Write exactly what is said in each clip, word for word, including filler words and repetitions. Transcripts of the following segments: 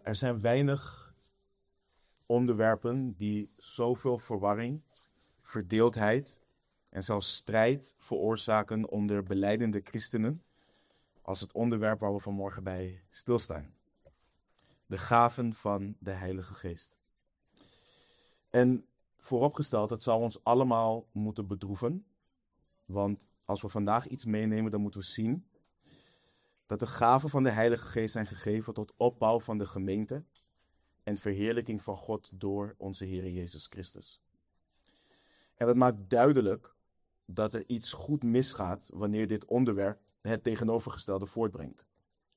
er zijn weinig onderwerpen die zoveel verwarring, verdeeldheid en zelfs strijd veroorzaken onder belijdende christenen als het onderwerp waar we vanmorgen bij stilstaan. De gaven van de Heilige Geest. En vooropgesteld, het zal ons allemaal moeten bedroeven. Want als we vandaag iets meenemen, dan moeten we zien dat de gaven van de Heilige Geest zijn gegeven tot opbouw van de gemeente en verheerlijking van God door onze Heer Jezus Christus. En dat maakt duidelijk dat er iets goed misgaat wanneer dit onderwerp het tegenovergestelde voortbrengt.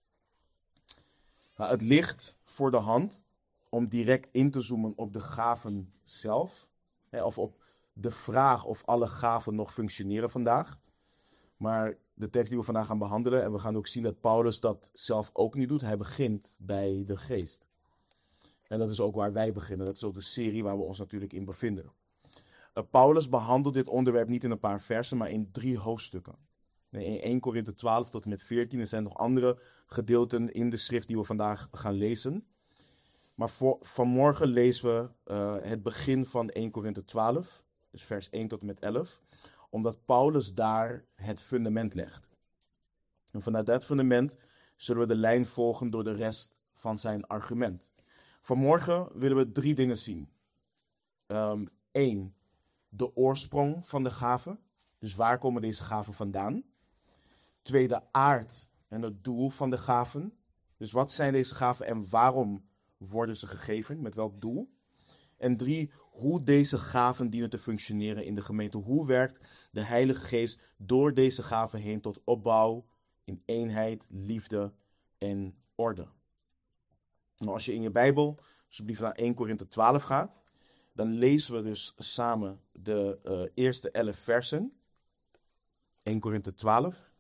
Nou, het ligt voor de hand om direct in te zoomen op de gaven zelf, hè, of op de vraag of alle gaven nog functioneren vandaag. Maar de tekst die we vandaag gaan behandelen, en we gaan ook zien dat Paulus dat zelf ook niet doet, hij begint bij de geest. En dat is ook waar wij beginnen, dat is ook de serie waar we ons natuurlijk in bevinden. Uh, Paulus behandelt dit onderwerp niet in een paar versen, maar in drie hoofdstukken. In eerste Korinthe twaalf tot en met veertien, er zijn nog andere gedeelten in de schrift die we vandaag gaan lezen. Maar voor, vanmorgen lezen we uh, het begin van eerste Korinthe twaalf, dus vers één tot en met elf, omdat Paulus daar het fundament legt. En vanuit dat fundament zullen we de lijn volgen door de rest van zijn argument. Vanmorgen willen we drie dingen zien. Um, Eén, de oorsprong van de gaven. Dus waar komen deze gaven vandaan? Twee, de aard en het doel van de gaven. Dus wat zijn deze gaven en waarom worden ze gegeven? Met welk doel? En drie, hoe deze gaven dienen te functioneren in de gemeente. Hoe werkt de Heilige Geest door deze gaven heen tot opbouw in eenheid, liefde en orde? Nou, als je in je Bijbel alsjeblieft naar eerste Korinthe twaalf gaat, dan lezen we dus samen de uh, eerste elf versen. eerste Korinthe twaalf.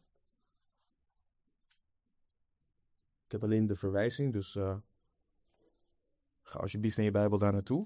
Ik heb alleen de verwijzing, dus uh, ga alsjeblieft in je Bijbel daar naartoe.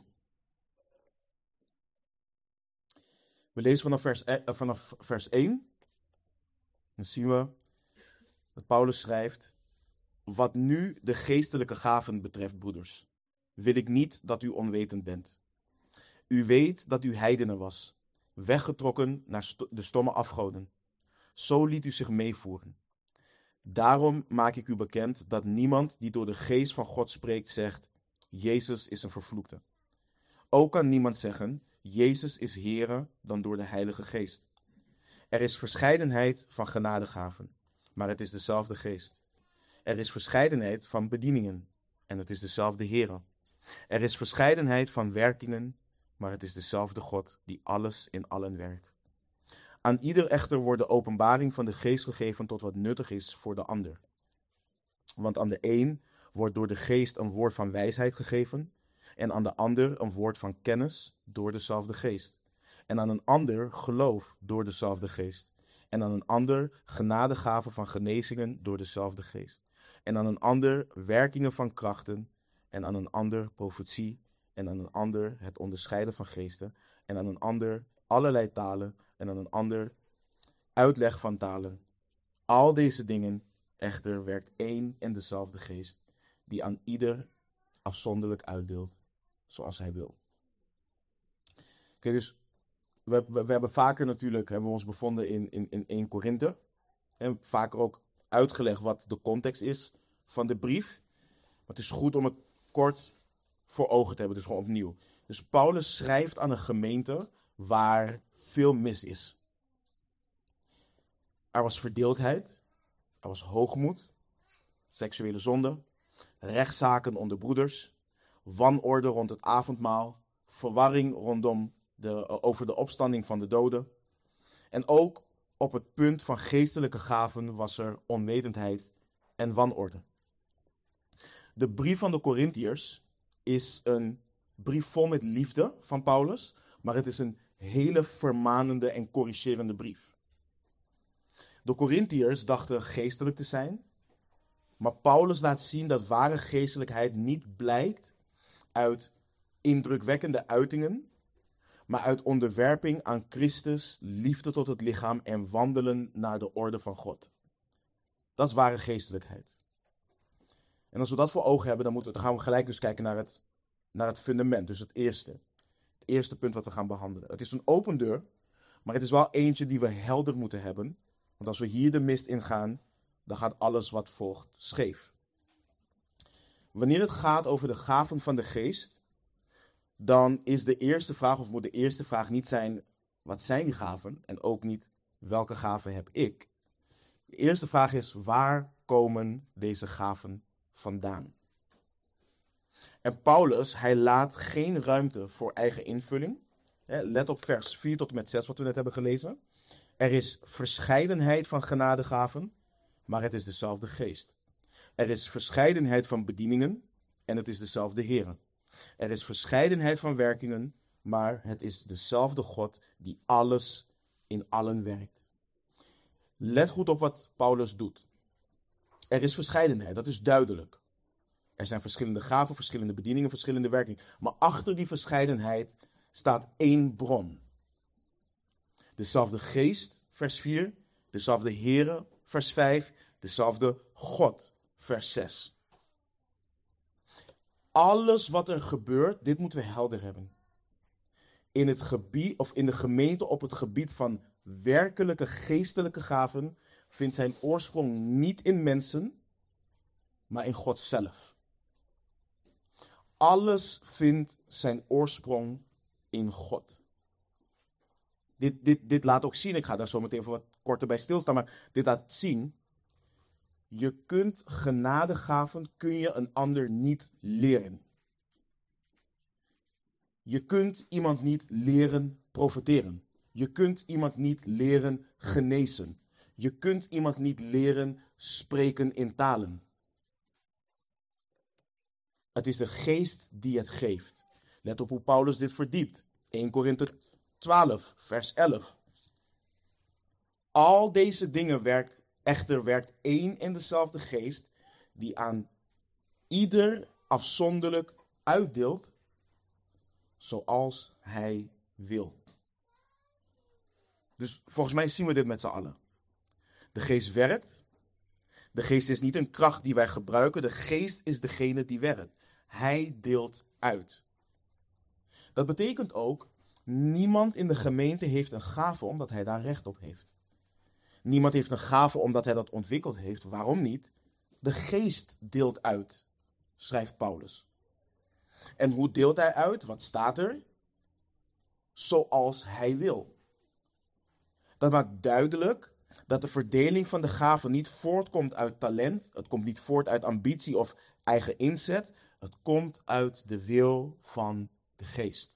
We lezen vanaf vers, uh, vanaf vers één. Dan zien we dat Paulus schrijft: wat nu de geestelijke gaven betreft, broeders, wil ik niet dat u onwetend bent. U weet dat u heidenen was, weggetrokken naar st- de stomme afgoden. Zo liet u zich meevoeren. Daarom maak ik u bekend dat niemand die door de geest van God spreekt zegt: Jezus is een vervloekte. Ook kan niemand zeggen: Jezus is Heere dan door de Heilige Geest. Er is verscheidenheid van genadegaven, maar het is dezelfde Geest. Er is verscheidenheid van bedieningen, en het is dezelfde Heere. Er is verscheidenheid van werkingen, maar het is dezelfde God die alles in allen werkt. Aan ieder echter wordt de openbaring van de Geest gegeven tot wat nuttig is voor de ander. Want aan de een wordt door de Geest een woord van wijsheid gegeven, en aan de ander een woord van kennis door dezelfde Geest. En aan een ander geloof door dezelfde Geest. En aan een ander genadegaven van genezingen door dezelfde Geest. En aan een ander werkingen van krachten. En aan een ander profetie. En aan een ander het onderscheiden van geesten. En aan een ander allerlei talen. En aan een ander uitleg van talen. Al deze dingen echter werkt één en dezelfde Geest, die aan ieder afzonderlijk uitdeelt, zoals hij wil. Oké, okay, dus we, we, we hebben vaker natuurlijk, hebben we ons bevonden in, in, in eerste Korinthe. En vaker ook uitgelegd wat de context is van de brief. Maar het is goed om het kort voor ogen te hebben, dus gewoon opnieuw. Dus Paulus schrijft aan een gemeente waar veel mis is. Er was verdeeldheid, er was hoogmoed, seksuele zonde, rechtszaken onder broeders, wanorde rond het avondmaal, verwarring rondom de, over de opstanding van de doden. En ook op het punt van geestelijke gaven was er onwetendheid en wanorde. De brief van de Korintiërs is een brief vol met liefde van Paulus, maar het is een hele vermanende en corrigerende brief. De Korintiërs dachten geestelijk te zijn, maar Paulus laat zien dat ware geestelijkheid niet blijkt uit indrukwekkende uitingen, maar uit onderwerping aan Christus, liefde tot het lichaam en wandelen naar de orde van God. Dat is ware geestelijkheid. En als we dat voor ogen hebben, dan, moeten we, dan gaan we gelijk dus kijken naar het, naar het fundament. Dus het eerste. Het eerste punt wat we gaan behandelen. Het is een open deur, maar het is wel eentje die we helder moeten hebben. Want als we hier de mist ingaan, dan gaat alles wat volgt scheef. Wanneer het gaat over de gaven van de geest, dan is de eerste vraag, of moet de eerste vraag niet zijn, wat zijn die gaven? En ook niet, welke gaven heb ik? De eerste vraag is, waar komen deze gaven vandaan? En Paulus, hij laat geen ruimte voor eigen invulling. Let op vers vier tot en met zes wat we net hebben gelezen. Er is verscheidenheid van genadegaven, maar het is dezelfde geest. Er is verscheidenheid van bedieningen en het is dezelfde Heer. Er is verscheidenheid van werkingen, maar het is dezelfde God die alles in allen werkt. Let goed op wat Paulus doet. Er is verscheidenheid, dat is duidelijk. Er zijn verschillende gaven, verschillende bedieningen, verschillende werkingen. Maar achter die verscheidenheid staat één bron. Dezelfde geest, vers vier. Dezelfde Heere, vers vijf. Dezelfde God, vers zes. Alles wat er gebeurt, dit moeten we helder hebben. In het gebied, of in de gemeente op het gebied van werkelijke geestelijke gaven, vindt zijn oorsprong niet in mensen, maar in God zelf. Alles vindt zijn oorsprong in God. Dit, dit, dit laat ook zien, ik ga daar zo meteen even wat korter bij stilstaan, maar dit laat zien, je kunt genadegaven, kun je een ander niet leren. Je kunt iemand niet leren profeteren. Je kunt iemand niet leren genezen. Je kunt iemand niet leren spreken in talen. Het is de geest die het geeft. Let op hoe Paulus dit verdiept. Eerste Korinthe twaalf, vers elf. Al deze dingen werkt, echter werkt één en dezelfde geest, die aan ieder afzonderlijk uitdeelt, zoals hij wil. Dus volgens mij zien we dit met z'n allen. De geest werkt. De geest is niet een kracht die wij gebruiken. De geest is degene die werkt. Hij deelt uit. Dat betekent ook, niemand in de gemeente heeft een gave omdat hij daar recht op heeft. Niemand heeft een gave omdat hij dat ontwikkeld heeft. Waarom niet? De geest deelt uit, schrijft Paulus. En hoe deelt hij uit? Wat staat er? Zoals hij wil. Dat maakt duidelijk dat de verdeling van de gaven niet voortkomt uit talent. Het komt niet voort uit ambitie of eigen inzet. Het komt uit de wil van de geest.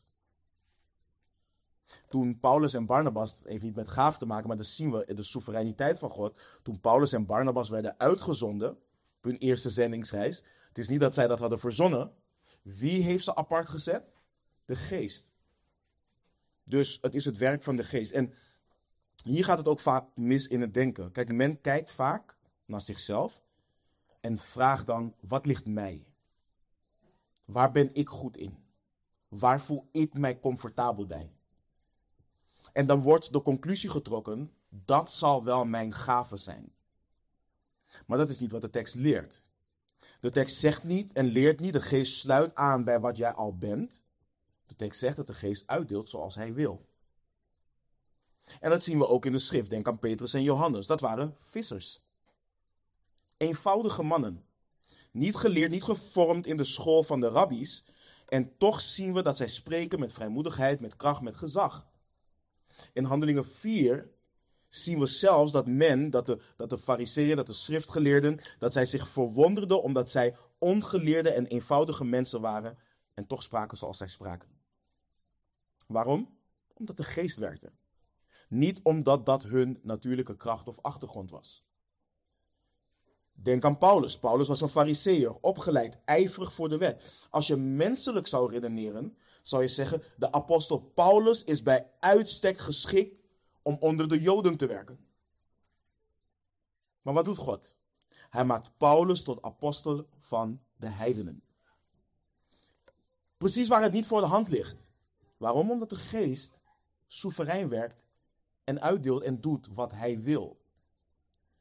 Toen Paulus en Barnabas, het heeft niet met gaven te maken, maar dat zien we in de soevereiniteit van God. Toen Paulus en Barnabas werden uitgezonden op hun eerste zendingsreis. Het is niet dat zij dat hadden verzonnen. Wie heeft ze apart gezet? De geest. Dus het is het werk van de geest. En hier gaat het ook vaak mis in het denken. Kijk, men kijkt vaak naar zichzelf en vraagt dan, wat ligt mij? Waar ben ik goed in? Waar voel ik mij comfortabel bij? En dan wordt de conclusie getrokken, dat zal wel mijn gave zijn. Maar dat is niet wat de tekst leert. De tekst zegt niet en leert niet, de geest sluit aan bij wat jij al bent. De tekst zegt dat de geest uitdeelt zoals hij wil. En dat zien we ook in de schrift. Denk aan Petrus en Johannes. Dat waren vissers. Eenvoudige mannen. Niet geleerd, niet gevormd in de school van de rabbies. En toch zien we dat zij spreken met vrijmoedigheid, met kracht, met gezag. In Handelingen vier zien we zelfs dat men, dat de, dat de fariseeën, dat de schriftgeleerden, dat zij zich verwonderden omdat zij ongeleerde en eenvoudige mensen waren en toch spraken zoals zij spraken. Waarom? Omdat de geest werkte. Niet omdat dat hun natuurlijke kracht of achtergrond was. Denk aan Paulus. Paulus was een fariseeër, opgeleid, ijverig voor de wet. Als je menselijk zou redeneren, zou je zeggen, de apostel Paulus is bij uitstek geschikt om onder de Joden te werken. Maar wat doet God? Hij maakt Paulus tot apostel van de heidenen. Precies waar het niet voor de hand ligt. Waarom? Omdat de geest soeverein werkt en uitdeelt en doet wat hij wil.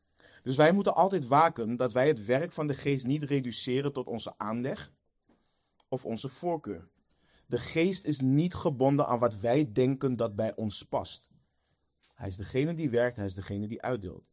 Dus wij moeten altijd waken dat wij het werk van de geest niet reduceren tot onze aanleg of onze voorkeur. De geest is niet gebonden aan wat wij denken dat bij ons past. Hij is degene die werkt, hij is degene die uitdeelt.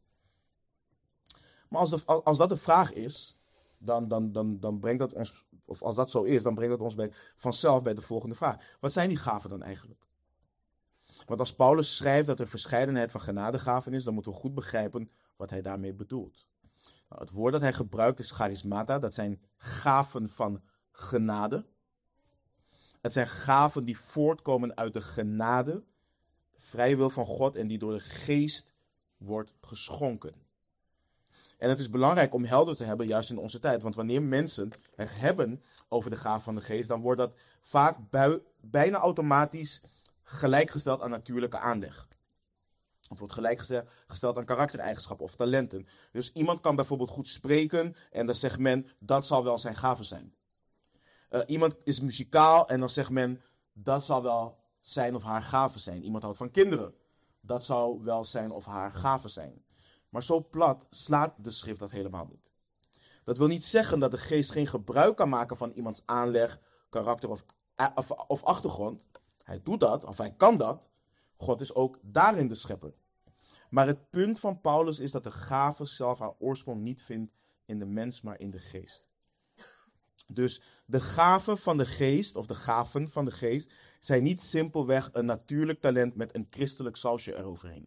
Maar als, de, als dat de vraag is, dan, dan, dan, dan brengt dat ons, of als dat zo is, dan brengt dat ons bij, vanzelf bij de volgende vraag. Wat zijn die gaven dan eigenlijk? Want als Paulus schrijft dat er verscheidenheid van genadegaven is, dan moeten we goed begrijpen wat hij daarmee bedoelt. Nou, het woord dat hij gebruikt is charismata, dat zijn gaven van genade. Het zijn gaven die voortkomen uit de genade, de vrije wil van God en die door de geest wordt geschonken. En het is belangrijk om helder te hebben, juist in onze tijd. Want wanneer mensen het hebben over de gaven van de geest, dan wordt dat vaak bui, bijna automatisch gelijkgesteld aan natuurlijke aanleg. Het wordt gelijkgesteld aan karaktereigenschappen of talenten. Dus iemand kan bijvoorbeeld goed spreken en dan zegt men, dat zal wel zijn gave zijn. Uh, iemand is muzikaal en dan zegt men, dat zal wel zijn of haar gave zijn. Iemand houdt van kinderen. Dat zal wel zijn of haar gave zijn. Maar zo plat slaat de schrift dat helemaal niet. Dat wil niet zeggen dat de geest geen gebruik kan maken van iemands aanleg, karakter of, of, of achtergrond. Hij doet dat, of hij kan dat. God is ook daarin de schepper. Maar het punt van Paulus is dat de gave zelf haar oorsprong niet vindt in de mens, maar in de geest. Dus de gaven van de geest, of de gaven van de geest, zijn niet simpelweg een natuurlijk talent met een christelijk sausje eroverheen.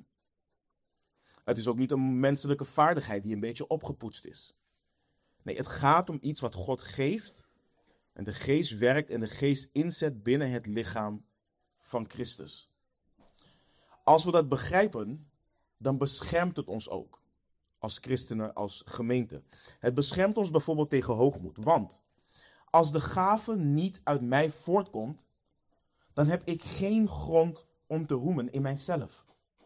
Het is ook niet een menselijke vaardigheid die een beetje opgepoetst is. Nee, het gaat om iets wat God geeft en de geest werkt en de geest inzet binnen het lichaam van Christus. Als we dat begrijpen, dan beschermt het ons ook als christenen, als gemeente. Het beschermt ons bijvoorbeeld tegen hoogmoed, want als de gave niet uit mij voortkomt, dan heb ik geen grond om te roemen in mijzelf.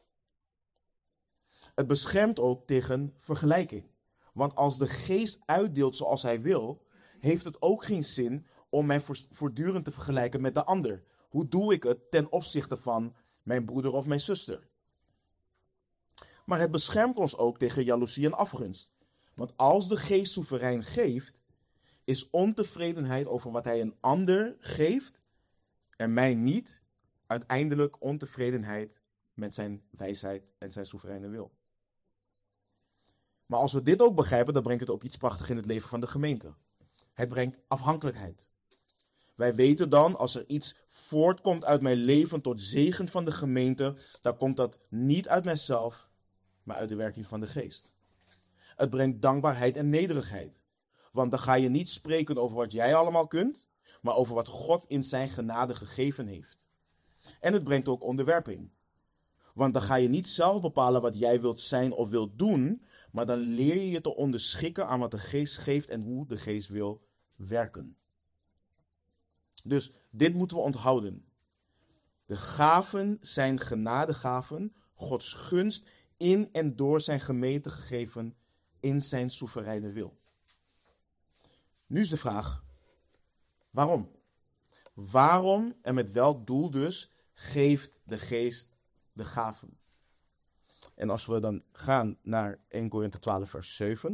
Het beschermt ook tegen vergelijking. Want als de geest uitdeelt zoals hij wil, heeft het ook geen zin om mij voortdurend te vergelijken met de ander. Hoe doe ik het ten opzichte van mijn broeder of mijn zuster? Maar het beschermt ons ook tegen jaloezie en afgunst. Want als de geest soeverein geeft, is ontevredenheid over wat hij een ander geeft en mij niet, uiteindelijk ontevredenheid met zijn wijsheid en zijn soevereine wil. Maar als we dit ook begrijpen, dan brengt het ook iets prachtigs in het leven van de gemeente. Het brengt afhankelijkheid. Wij weten dan, als er iets voortkomt uit mijn leven tot zegen van de gemeente, dan komt dat niet uit mijzelf, maar uit de werking van de geest. Het brengt dankbaarheid en nederigheid. Want dan ga je niet spreken over wat jij allemaal kunt, maar over wat God in zijn genade gegeven heeft. En het brengt ook onderwerping. Want dan ga je niet zelf bepalen wat jij wilt zijn of wilt doen, maar dan leer je je te onderschikken aan wat de geest geeft en hoe de geest wil werken. Dus dit moeten we onthouden. De gaven zijn genadegaven, Gods gunst in en door zijn gemeente gegeven in zijn soevereine wil. Nu is de vraag, waarom? Waarom en met welk doel dus geeft de geest de gaven? En als we dan gaan naar eerste Korinthe twaalf vers zeven,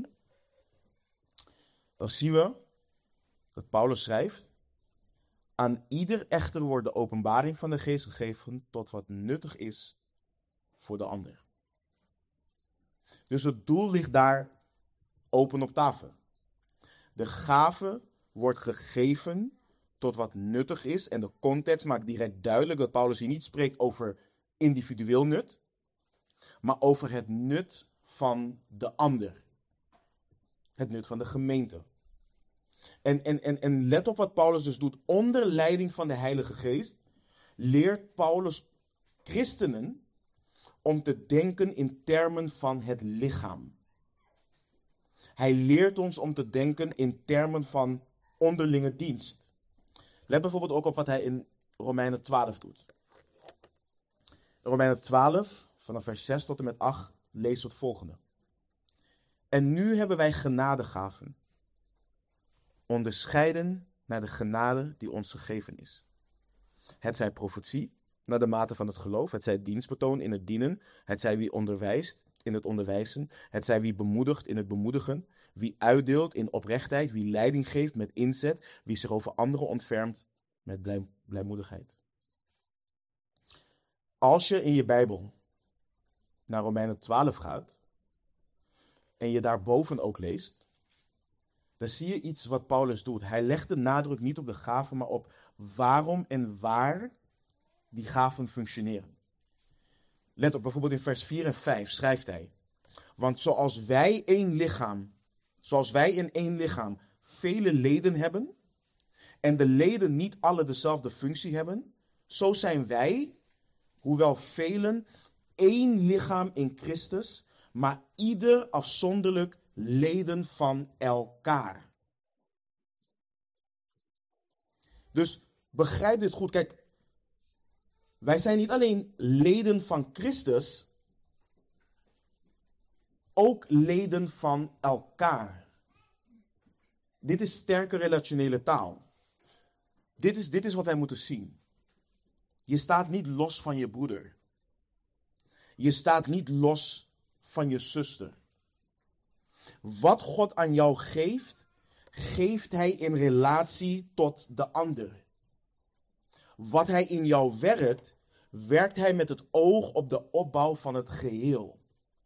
dan zien we dat Paulus schrijft, aan ieder echter wordt de openbaring van de geest gegeven tot wat nuttig is voor de ander. Dus het doel ligt daar open op tafel. De gave wordt gegeven tot wat nuttig is. En de context maakt direct duidelijk dat Paulus hier niet spreekt over individueel nut, maar over het nut van de ander. Het nut van de gemeente. En, en, en, en let op wat Paulus dus doet. Onder leiding van de Heilige Geest leert Paulus christenen om te denken in termen van het lichaam. Hij leert ons om te denken in termen van onderlinge dienst. Let bijvoorbeeld ook op wat hij in Romeinen twaalf doet. In Romeinen twaalf, vanaf vers zes tot en met acht, lezen we het volgende. En nu hebben wij genadegaven, onderscheiden naar de genade die ons gegeven is. Het zij profetie, naar de mate van het geloof, het zij dienstbetoon in het dienen, het zij wie onderwijst, in het onderwijzen, hetzij wie bemoedigt in het bemoedigen, wie uitdeelt in oprechtheid, wie leiding geeft met inzet, wie zich over anderen ontfermt met blij, blijmoedigheid. Als je in je Bijbel naar Romeinen twaalf gaat en je daarboven ook leest, dan zie je iets wat Paulus doet. Hij legt de nadruk niet op de gaven, maar op waarom en waar die gaven functioneren. Let op, bijvoorbeeld in vers vier en vijf schrijft hij: want zoals wij één lichaam, zoals wij in één lichaam vele leden hebben, en de leden niet alle dezelfde functie hebben, zo zijn wij, hoewel velen, één lichaam in Christus, maar ieder afzonderlijk leden van elkaar. Dus begrijp dit goed. Kijk, wij zijn niet alleen leden van Christus, ook leden van elkaar. Dit is sterke relationele taal. Dit is, dit is wat wij moeten zien. Je staat niet los van je broeder. Je staat niet los van je zuster. Wat God aan jou geeft, geeft hij in relatie tot de ander. Wat hij in jou werkt, werkt hij met het oog op de opbouw van het geheel.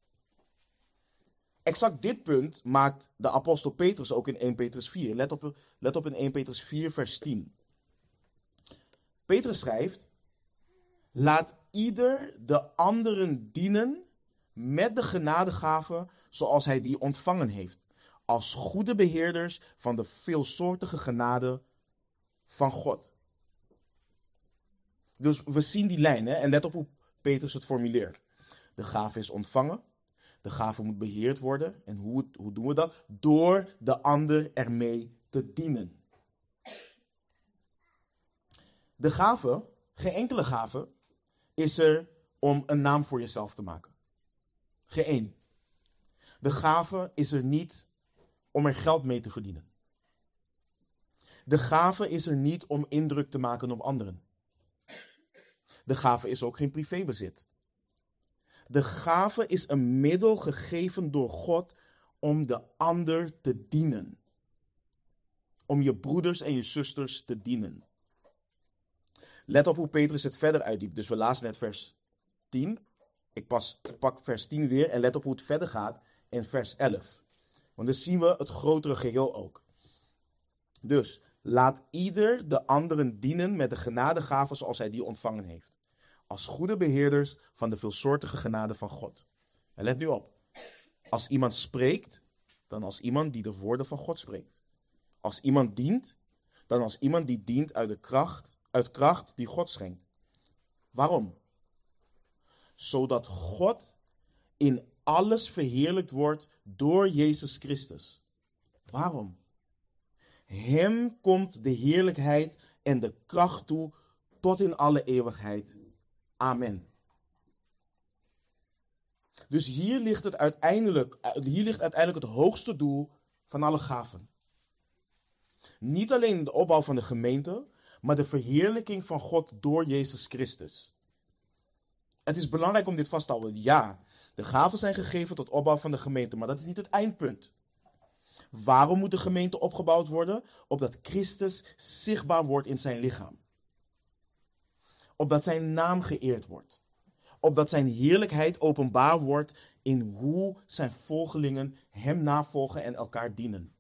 Exact dit punt maakt de apostel Petrus ook in eerste Petrus vier. Let op, let op in eerste Petrus vier vers tien. Petrus schrijft: laat ieder de anderen dienen met de genadegave zoals hij die ontvangen heeft, als goede beheerders van de veelsoortige genade van God. Dus we zien die lijn, hè? En let op hoe Petrus het formuleert. De gave is ontvangen, de gave moet beheerd worden. En hoe, hoe doen we dat? Door de ander ermee te dienen. De gave, geen enkele gave, is er om een naam voor jezelf te maken. Geen één. De gave is er niet om er geld mee te verdienen. De gave is er niet om indruk te maken op anderen. De gave is ook geen privébezit. De gave is een middel gegeven door God om de ander te dienen. Om je broeders en je zusters te dienen. Let op hoe Petrus het verder uitdiept. Dus we lazen net vers tien. Ik, pas, ik pak vers tien weer en let op hoe het verder gaat in vers elf. Want dan zien we het grotere geheel ook. Dus laat ieder de anderen dienen met de genadegave zoals hij die ontvangen heeft. Als goede beheerders van de veelsoortige genade van God. En let nu op. Als iemand spreekt, dan als iemand die de woorden van God spreekt. Als iemand dient, dan als iemand die dient uit de kracht, uit kracht die God schenkt. Waarom? Zodat God in alles verheerlijkt wordt door Jezus Christus. Waarom? Hem komt de heerlijkheid en de kracht toe tot in alle eeuwigheid. Amen. Dus hier ligt, het uiteindelijk, hier ligt uiteindelijk het hoogste doel van alle gaven. Niet alleen de opbouw van de gemeente, maar de verheerlijking van God door Jezus Christus. Het is belangrijk om dit vast te houden. Ja, de gaven zijn gegeven tot opbouw van de gemeente, maar dat is niet het eindpunt. Waarom moet de gemeente opgebouwd worden? Opdat Christus zichtbaar wordt in zijn lichaam. Opdat zijn naam geëerd wordt. Opdat zijn heerlijkheid openbaar wordt in hoe zijn volgelingen hem navolgen en elkaar dienen.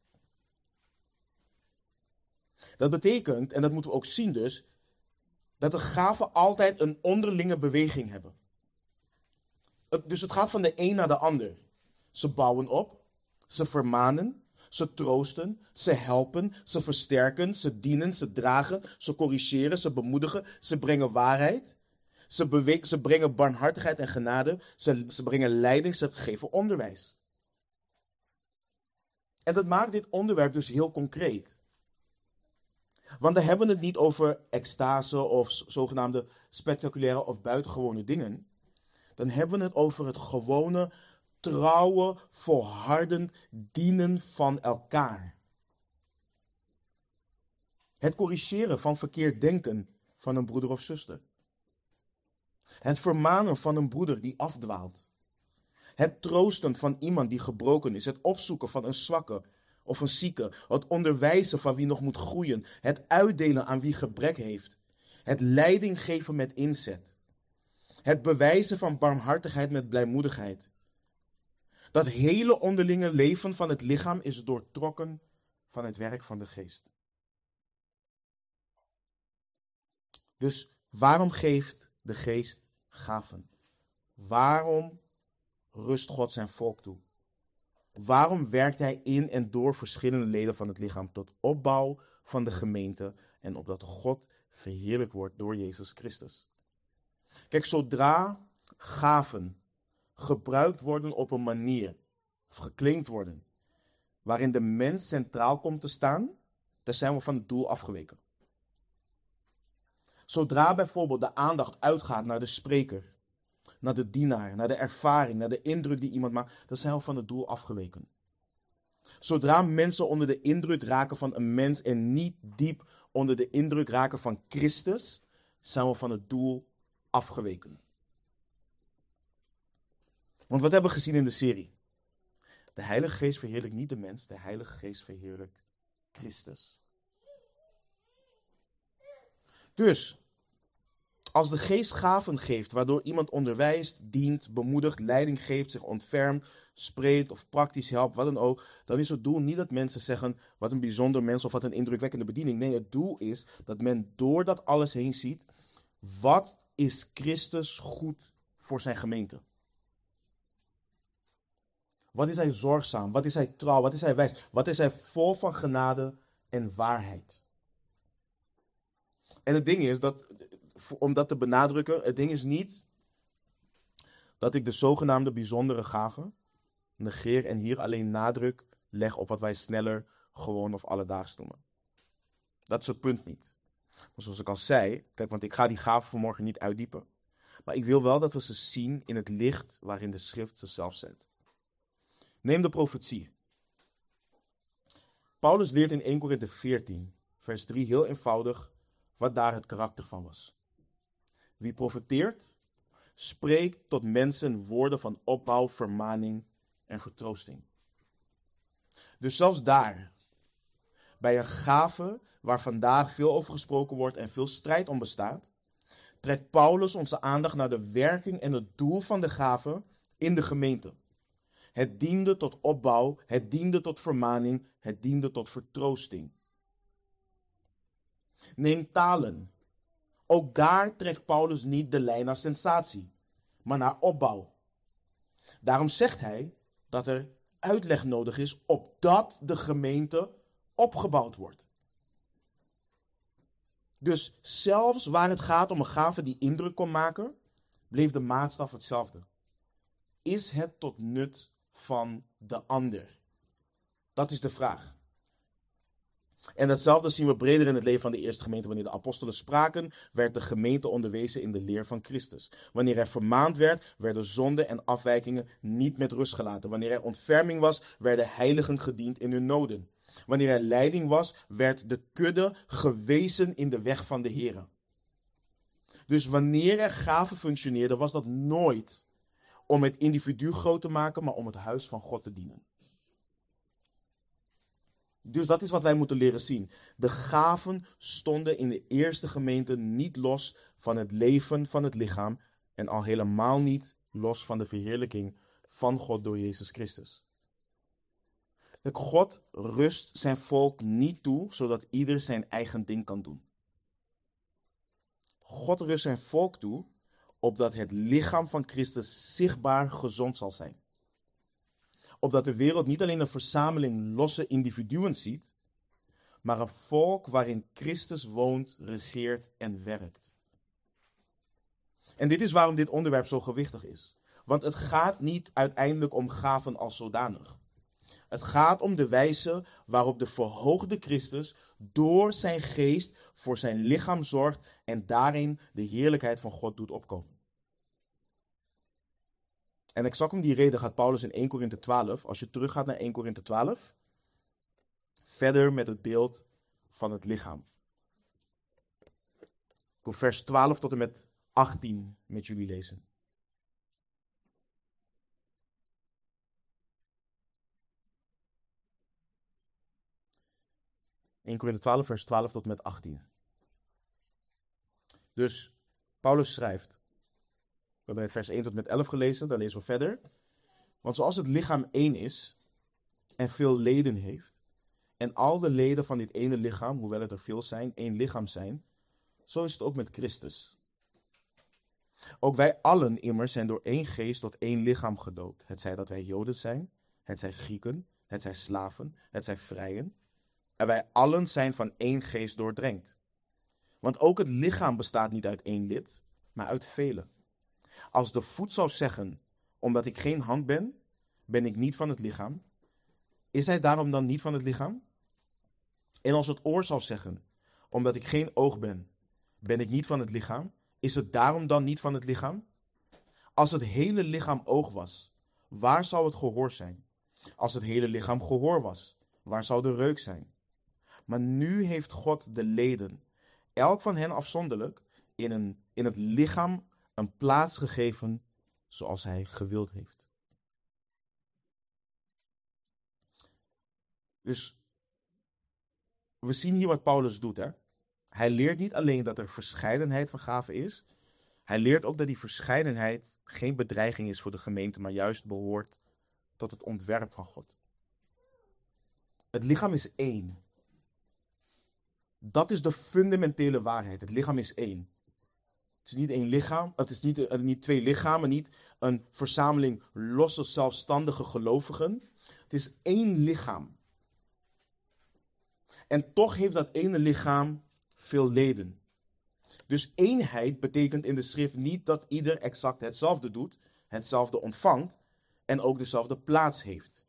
Dat betekent, en dat moeten we ook zien dus, dat de gaven altijd een onderlinge beweging hebben. Dus het gaat van de een naar de ander. Ze bouwen op, ze vermanen, ze troosten, ze helpen, ze versterken, ze dienen, ze dragen, ze corrigeren, ze bemoedigen, ze brengen waarheid. Ze, bewe- ze brengen barmhartigheid en genade, ze, ze brengen leiding, ze geven onderwijs. En dat maakt dit onderwerp dus heel concreet. Want dan hebben we het niet over extase of zogenaamde spectaculaire of buitengewone dingen. Dan hebben we het over het gewone, trouwe, volhardend dienen van elkaar. Het corrigeren van verkeerd denken van een broeder of zuster. Het vermanen van een broeder die afdwaalt. Het troosten van iemand die gebroken is. Het opzoeken van een zwakke of een zieke. Het onderwijzen van wie nog moet groeien. Het uitdelen aan wie gebrek heeft. Het leiding geven met inzet. Het bewijzen van barmhartigheid met blijmoedigheid. Dat hele onderlinge leven van het lichaam is doortrokken van het werk van de geest. Dus waarom geeft de geest gaven? Waarom rust God zijn volk toe? Waarom werkt hij in en door verschillende leden van het lichaam tot opbouw van de gemeente en opdat God verheerlijk wordt door Jezus Christus? Kijk, zodra gaven gebruikt worden op een manier, of geclaimd worden, waarin de mens centraal komt te staan, dan zijn we van het doel afgeweken. Zodra bijvoorbeeld de aandacht uitgaat naar de spreker, naar de dienaar, naar de ervaring, naar de indruk die iemand maakt, dan zijn we van het doel afgeweken. Zodra mensen onder de indruk raken van een mens en niet diep onder de indruk raken van Christus, zijn we van het doel afgeweken. Want wat hebben we gezien in de serie? De Heilige Geest verheerlijkt niet de mens, de Heilige Geest verheerlijkt Christus. Dus, als de Geest gaven geeft, waardoor iemand onderwijst, dient, bemoedigt, leiding geeft, zich ontfermt, spreekt of praktisch helpt, wat dan ook, dan is het doel niet dat mensen zeggen, wat een bijzonder mens of wat een indrukwekkende bediening. Nee, het doel is dat men door dat alles heen ziet, wat is Christus goed voor zijn gemeente? Wat is hij zorgzaam? Wat is hij trouw? Wat is hij wijs? Wat is hij vol van genade en waarheid? En het ding is, dat, om dat te benadrukken, het ding is niet dat ik de zogenaamde bijzondere gaven negeer en hier alleen nadruk leg op wat wij sneller, gewoon of alledaags noemen. Dat is het punt niet. Maar zoals ik al zei, kijk, want ik ga die gaven vanmorgen niet uitdiepen. Maar ik wil wel dat we ze zien in het licht waarin de schrift ze zelf zet. Neem de profetie. Paulus leert in eerste Korinthe veertien, vers drie heel eenvoudig wat daar het karakter van was. Wie profeteert, spreekt tot mensen woorden van opbouw, vermaning en vertroosting. Dus zelfs daar, bij een gave waar vandaag veel over gesproken wordt en veel strijd om bestaat, trekt Paulus onze aandacht naar de werking en het doel van de gave in de gemeente. Het diende tot opbouw, het diende tot vermaning, het diende tot vertroosting. Neem talen. Ook daar trekt Paulus niet de lijn naar sensatie, maar naar opbouw. Daarom zegt hij dat er uitleg nodig is opdat de gemeente opgebouwd wordt. Dus zelfs waar het gaat om een gave die indruk kon maken, bleef de maatstaf hetzelfde. Is het tot nut van de ander? Dat is de vraag. En datzelfde zien we breder in het leven van de eerste gemeente. Wanneer de apostelen spraken, werd de gemeente onderwezen in de leer van Christus. Wanneer er vermaand werd, werden zonden en afwijkingen niet met rust gelaten. Wanneer er ontferming was, werden heiligen gediend in hun noden. Wanneer er leiding was, werd de kudde gewezen in de weg van de Here. Dus wanneer er gaven functioneerde, was dat nooit om het individu groot te maken, maar om het huis van God te dienen. Dus dat is wat wij moeten leren zien. De gaven stonden in de eerste gemeente niet los van het leven van het lichaam en al helemaal niet los van de verheerlijking van God door Jezus Christus. God rust zijn volk niet toe, zodat ieder zijn eigen ding kan doen. God rust zijn volk toe, opdat het lichaam van Christus zichtbaar gezond zal zijn. Opdat de wereld niet alleen een verzameling losse individuen ziet, maar een volk waarin Christus woont, regeert en werkt. En dit is waarom dit onderwerp zo gewichtig is. Want het gaat niet uiteindelijk om gaven als zodanig. Het gaat om de wijze waarop de verhoogde Christus door zijn geest voor zijn lichaam zorgt en daarin de heerlijkheid van God doet opkomen. En exact om die reden gaat Paulus in eerste Korinthe twaalf, als je teruggaat naar eerste Korinthe twaalf, verder met het beeld van het lichaam. Ik wil vers twaalf tot en met achttien met jullie lezen. eerste Korinthe twaalf, vers twaalf tot met achttien. Dus Paulus schrijft. We hebben het vers één tot met elf gelezen, dan lezen we verder. Want zoals het lichaam één is en veel leden heeft, en al de leden van dit ene lichaam, hoewel het er veel zijn, één lichaam zijn, zo is het ook met Christus. Ook wij allen immers zijn door één geest tot één lichaam gedoopt. Het zij dat wij Joden zijn, het zij Grieken, het zij slaven, het zij vrijen. En wij allen zijn van één geest doordrenkt. Want ook het lichaam bestaat niet uit één lid, maar uit vele. Als de voet zou zeggen, omdat ik geen hand ben, ben ik niet van het lichaam, is hij daarom dan niet van het lichaam? En als het oor zou zeggen, omdat ik geen oog ben, ben ik niet van het lichaam, is het daarom dan niet van het lichaam? Als het hele lichaam oog was, waar zou het gehoor zijn? Als het hele lichaam gehoor was, waar zou de reuk zijn? Maar nu heeft God de leden, elk van hen afzonderlijk, in, een, in het lichaam een plaats gegeven zoals hij gewild heeft. Dus we zien hier wat Paulus doet. Hè? Hij leert niet alleen dat er verscheidenheid van gaven is. Hij leert ook dat die verscheidenheid geen bedreiging is voor de gemeente, maar juist behoort tot het ontwerp van God. Het lichaam is één. Dat is de fundamentele waarheid. Het lichaam is één. Het is niet één lichaam, het is niet, uh, niet twee lichamen, niet een verzameling losse, zelfstandige gelovigen. Het is één lichaam. En toch heeft dat ene lichaam veel leden. Dus eenheid betekent in de schrift niet dat ieder exact hetzelfde doet, hetzelfde ontvangt en ook dezelfde plaats heeft.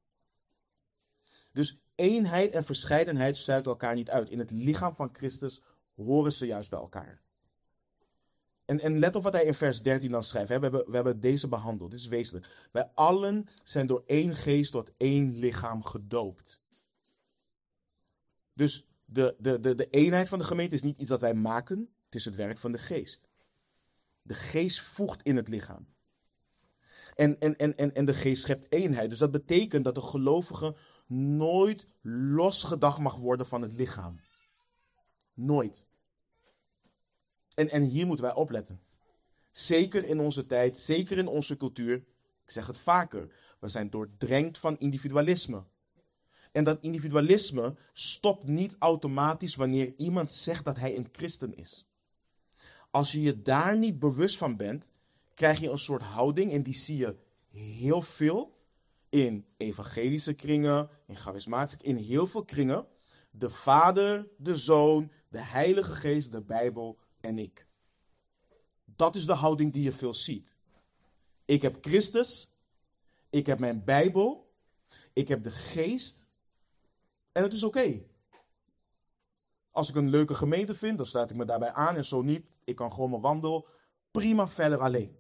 Dus eenheid en verscheidenheid sluiten elkaar niet uit. In het lichaam van Christus horen ze juist bij elkaar. En, en let op wat hij in vers dertien dan schrijft. Hè. We, hebben, we hebben deze behandeld. Dit is wezenlijk. Wij allen zijn door één geest tot één lichaam gedoopt. Dus de, de, de, de eenheid van de gemeente is niet iets dat wij maken. Het is het werk van de geest. De geest voegt in het lichaam. En, en, en, en, en de geest schept eenheid. Dus dat betekent dat de gelovige nooit losgedacht mag worden van het lichaam. Nooit. En, en hier moeten wij opletten. Zeker in onze tijd, zeker in onze cultuur. Ik zeg het vaker. We zijn doordrenkt van individualisme. En dat individualisme stopt niet automatisch wanneer iemand zegt dat hij een christen is. Als je je daar niet bewust van bent, krijg je een soort houding, en die zie je heel veel in evangelische kringen, in charismatische, in heel veel kringen. De Vader, de Zoon, de Heilige Geest, de Bijbel en ik. Dat is de houding die je veel ziet. Ik heb Christus, ik heb mijn Bijbel, ik heb de Geest en het is oké. Okay. Als ik een leuke gemeente vind, dan sluit ik me daarbij aan en zo niet. Ik kan gewoon mijn wandel prima verder alleen.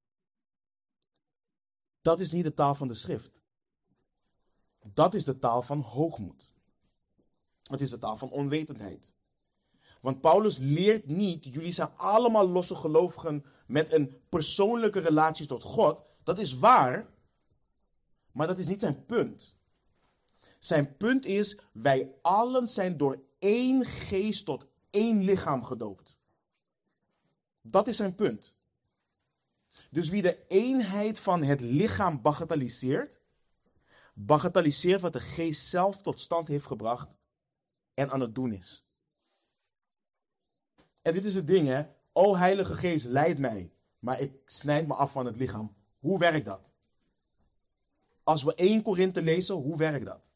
Dat is niet de taal van de schrift. Dat is de taal van hoogmoed. Het is de taal van onwetendheid. Want Paulus leert niet, jullie zijn allemaal losse gelovigen met een persoonlijke relatie tot God. Dat is waar, maar dat is niet zijn punt. Zijn punt is, wij allen zijn door één geest tot één lichaam gedoopt. Dat is zijn punt. Dus wie de eenheid van het lichaam bagatelliseert, bagatelliseert wat de geest zelf tot stand heeft gebracht en aan het doen is. En dit is het ding, hè. O Heilige Geest, leid mij, maar ik snijd me af van het lichaam. Hoe werkt dat? Als we eerste Korinthe lezen, hoe werkt dat?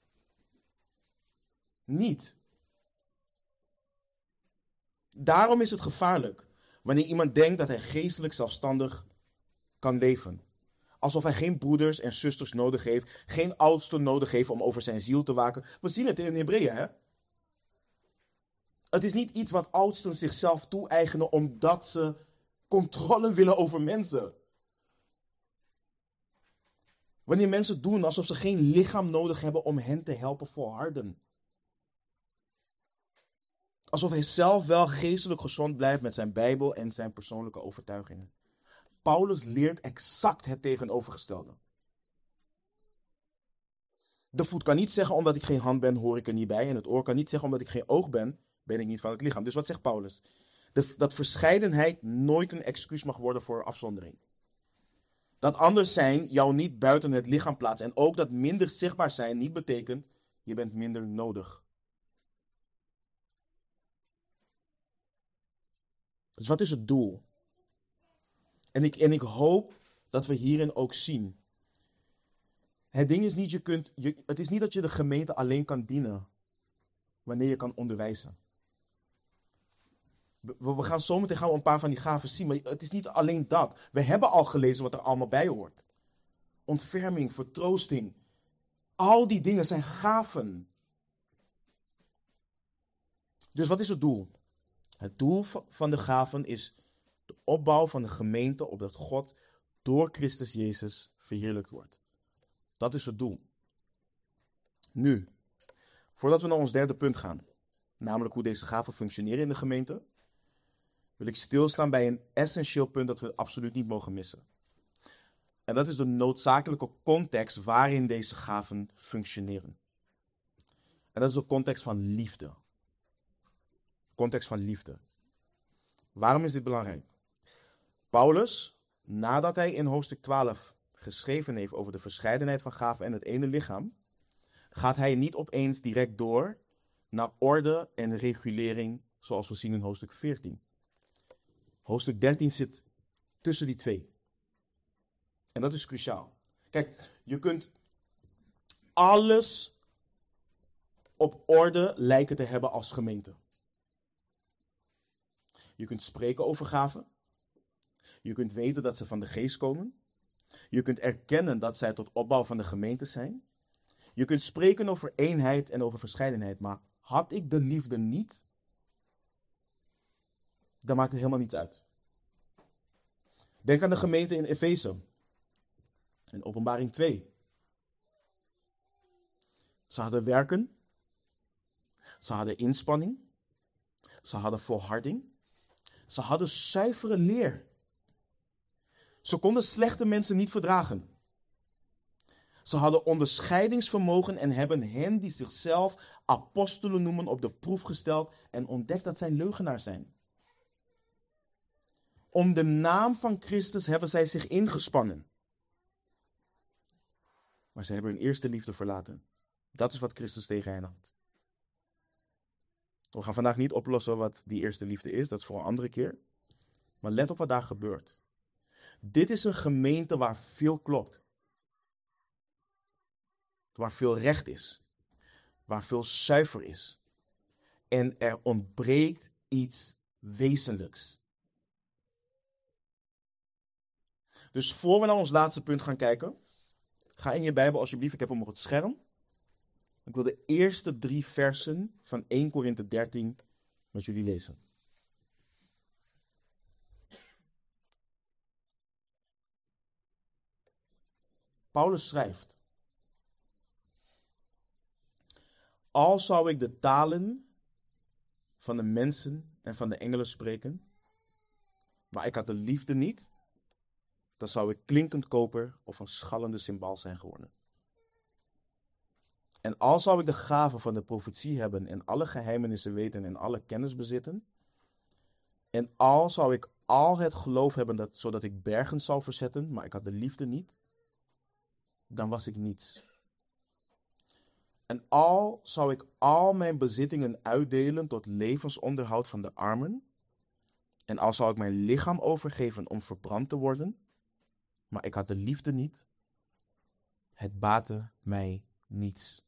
Niet. Daarom is het gevaarlijk wanneer iemand denkt dat hij geestelijk zelfstandig kan leven. Alsof hij geen broeders en zusters nodig heeft, geen oudsten nodig heeft om over zijn ziel te waken. We zien het in Hebreeën, hè? Het is niet iets wat oudsten zichzelf toe-eigenen omdat ze controle willen over mensen. Wanneer mensen doen alsof ze geen lichaam nodig hebben om hen te helpen volharden. Alsof hij zelf wel geestelijk gezond blijft met zijn Bijbel en zijn persoonlijke overtuigingen. Paulus leert exact het tegenovergestelde. De voet kan niet zeggen, omdat ik geen hand ben, hoor ik er niet bij. En het oor kan niet zeggen, omdat ik geen oog ben, ben ik niet van het lichaam. Dus wat zegt Paulus? De, dat verscheidenheid nooit een excuus mag worden voor afzondering. Dat anders zijn jou niet buiten het lichaam plaatst. En ook dat minder zichtbaar zijn niet betekent, je bent minder nodig. Dus wat is het doel? En ik, en ik hoop dat we hierin ook zien. Het ding is niet, je kunt, je, het is niet dat je de gemeente alleen kan dienen wanneer je kan onderwijzen. We, we gaan zo meteen gaan we een paar van die gaven zien, maar het is niet alleen dat. We hebben al gelezen wat er allemaal bij hoort. Ontferming, vertroosting. Al die dingen zijn gaven. Dus wat is het doel? Het doel van de gaven is de opbouw van de gemeente opdat God door Christus Jezus verheerlijkt wordt. Dat is het doel. Nu, voordat we naar ons derde punt gaan, namelijk hoe deze gaven functioneren in de gemeente, wil ik stilstaan bij een essentieel punt dat we absoluut niet mogen missen. En dat is de noodzakelijke context waarin deze gaven functioneren. En dat is de context van liefde. Context van liefde. Waarom is dit belangrijk? Paulus, nadat hij in hoofdstuk twaalf geschreven heeft over de verscheidenheid van gaven en het ene lichaam, gaat hij niet opeens direct door naar orde en regulering zoals we zien in hoofdstuk veertien. Hoofdstuk dertien zit tussen die twee. En dat is cruciaal. Kijk, je kunt alles op orde lijken te hebben als gemeente. Je kunt spreken over gaven. Je kunt weten dat ze van de geest komen. Je kunt erkennen dat zij tot opbouw van de gemeente zijn. Je kunt spreken over eenheid en over verscheidenheid. Maar had ik de liefde niet, dan maakt het helemaal niets uit. Denk aan de gemeente in Efeze. In Openbaring twee. Ze hadden werken. Ze hadden inspanning. Ze hadden volharding. Ze hadden zuivere leer. Ze konden slechte mensen niet verdragen. Ze hadden onderscheidingsvermogen en hebben hen die zichzelf apostelen noemen op de proef gesteld en ontdekt dat zij leugenaars zijn. Om de naam van Christus hebben zij zich ingespannen. Maar ze hebben hun eerste liefde verlaten. Dat is wat Christus tegen hen had. We gaan vandaag niet oplossen wat die eerste liefde is, dat is voor een andere keer. Maar let op wat daar gebeurt. Dit is een gemeente waar veel klopt. Waar veel recht is. Waar veel zuiver is. En er ontbreekt iets wezenlijks. Dus voor we naar ons laatste punt gaan kijken, ga in je Bijbel alsjeblieft, ik heb hem op het scherm. Ik wil de eerste drie versen van eerste Korinthe dertien met jullie lezen. Paulus schrijft: Al zou ik de talen van de mensen en van de engelen spreken, maar ik had de liefde niet, dan zou ik klinkend koper of een schallende cymbaal zijn geworden. En al zou ik de gave van de profetie hebben en alle geheimenissen weten en alle kennis bezitten, en al zou ik al het geloof hebben dat, zodat ik bergen zou verzetten, maar ik had de liefde niet, dan was ik niets. En al zou ik al mijn bezittingen uitdelen tot levensonderhoud van de armen, en al zou ik mijn lichaam overgeven om verbrand te worden, maar ik had de liefde niet, het baatte mij niets.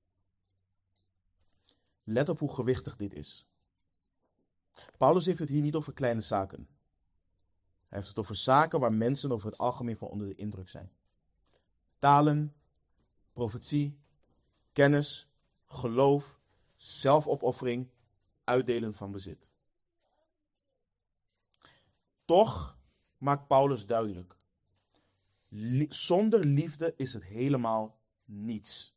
Let op hoe gewichtig dit is. Paulus heeft het hier niet over kleine zaken. Hij heeft het over zaken waar mensen over het algemeen van onder de indruk zijn. Talen, profetie, kennis, geloof, zelfopoffering, uitdelen van bezit. Toch maakt Paulus duidelijk: li- zonder liefde is het helemaal niets.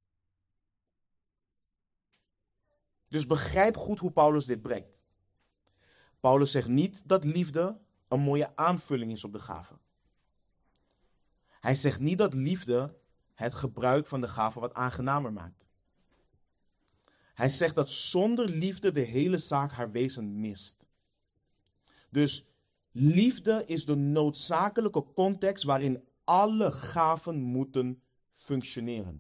Dus begrijp goed hoe Paulus dit brengt. Paulus zegt niet dat liefde een mooie aanvulling is op de gave. Hij zegt niet dat liefde het gebruik van de gave wat aangenamer maakt. Hij zegt dat zonder liefde de hele zaak haar wezen mist. Dus liefde is de noodzakelijke context waarin alle gaven moeten functioneren.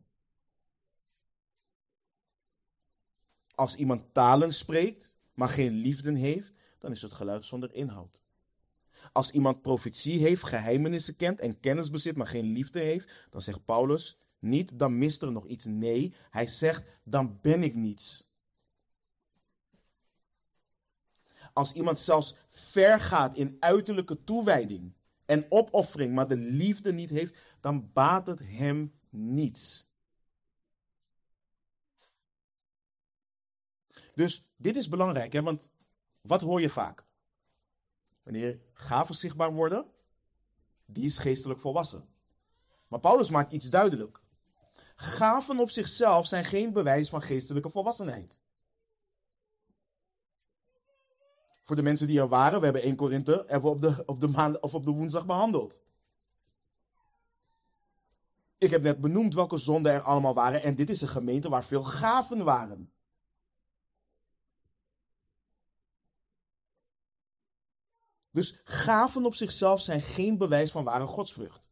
Als iemand talen spreekt, maar geen liefde heeft, dan is het geluid zonder inhoud. Als iemand profetie heeft, geheimenissen kent en kennis bezit, maar geen liefde heeft, dan zegt Paulus niet, dan mist er nog iets. Nee, hij zegt, dan ben ik niets. Als iemand zelfs ver gaat in uiterlijke toewijding en opoffering, maar de liefde niet heeft, dan baat het hem niets. Dus dit is belangrijk, hè? Want wat hoor je vaak? Wanneer gaven zichtbaar worden, die is geestelijk volwassen. Maar Paulus maakt iets duidelijk. Gaven op zichzelf zijn geen bewijs van geestelijke volwassenheid. Voor de mensen die er waren, we hebben één Korinthe hebben we op de, op de maandag of op de woensdag behandeld. Ik heb net benoemd welke zonden er allemaal waren en dit is een gemeente waar veel gaven waren. Dus gaven op zichzelf zijn geen bewijs van ware godsvrucht.